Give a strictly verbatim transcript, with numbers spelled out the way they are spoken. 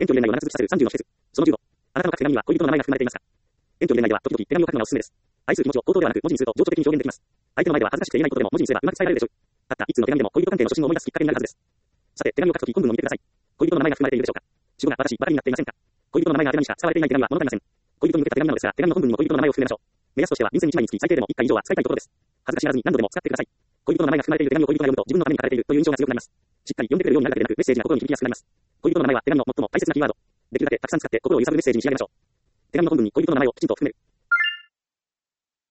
遠距離恋愛を長続きさせるさんじゅうの秘訣。そのじゅうご。あなたの書く手紙には恋人の名前が含まれていますか？遠距離恋愛では時々手紙を書くのがおすすめです。愛する気持ちを口頭ではなく文字にすると情緒的に表現できます。相手の前では恥ずかしくて言えないことでも文字にすればうまく伝えられるでしょう。たった一通の手紙でも恋人関係の初心を思い出すきっかけになるはずです。さて、手紙を書くとき本文を見てください。恋人の名前が含まれているでしょうか？主語が私、ばかりになっていませんか？恋人の名前が手紙にしか使われていない手紙は物足りません。恋人に向けた手紙なのですが、手紙の本文にも恋人の名前を含めましょう。目安としては便箋いちまいにつき最低でもいっかい以上は使いたいところです。恥ずかしがらずに何度でも使ってください。恋人の名前が含まれている手紙を恋人が読むと自分のために書かれているという印象が強くなります。しっかり読んでくれるようになるだけでなく、メッセージが心に響きやすくなります。恋人の名前は手紙の最も大切なキーワード。できるだけたくさん使って心を揺さぶるメッセージに仕上げましょう。手紙の本文に恋人の名前をきちんと含める。